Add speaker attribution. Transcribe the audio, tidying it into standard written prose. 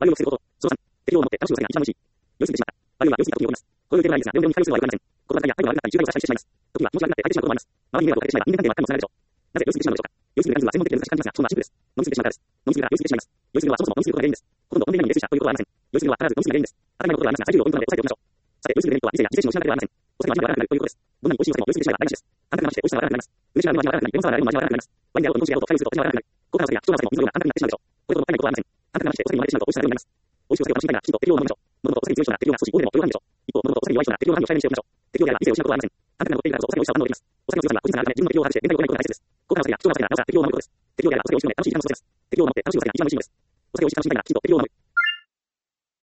Speaker 1: バリューをすること。その3、適用をもって楽しむが一番美味しい。酔いすぎてしまった。バリューは酔いすぎた時に起こります。こういう点はないですが、両方に対応するのはよくありません。この戦いや態度が悪かったり、重大をしたりしてしまいます。時は気持ち悪くなって相手しまうこともあります。周りに迷惑をかけてしまえば人間関係は悪くもつながるでしょう。なぜ酔いすぎてしまうのでしょうか。酔いすぎる原因は専門的で難しく感じますが、そのはシンプルです。飲みすぎてしまうからです。飲みすぎるが酔いすぎてしまいます。酔いすぎるのはそもそも飲みすぎることが原因です。ほとんどコンビニに入れすぎたということはありません。酔いすぎるのは必ず飲みすぎが原因です。当たり前のことはありますが、最重要ポイントまで押さえておきましょう。さて、酔いすぎるメリットは理性や自制心を失うだけではありません。お酒の味が悪くなるということです。どんなに美味しいお酒も酔いすぎてしまえば台無しです。感覚が増して美味しさが悪くなります。嬉しい味が悪くなり、レモンサワーの味が悪くなります。ワインであろうと日本酒であろうと、作用すると味が悪くなる。ご飯の酒や人の汗も水の量が簡単になってしまうでしょう。これほどもったいないことはありません。感覚が増してお酒に負けてしまうと美味しさがなくなります。美味しいお酒を楽しみたいが、きちんと適量を飲みましょう。喉のお酒に強い人が適量が少し多いでも余裕があるでしょう。一方、喉のお酒に弱い人が適量の範囲を控えめにしておきましょう。適量では理性を失うことはありません。感覚が残っているからこそお酒の美味しさを堪能できます。お酒の強さには個人差があるため、自分の適量を外して限界を超えないことが大切です。ご飯の酒や人の汗がなおさら適量を守ることです。適量であればお酒を美味しく飲め、楽しい時間を過ごせます。適量を守って楽しい時間が一番美味しいのです。お酒を美味しく楽しみたいが、きちんと適量を守る。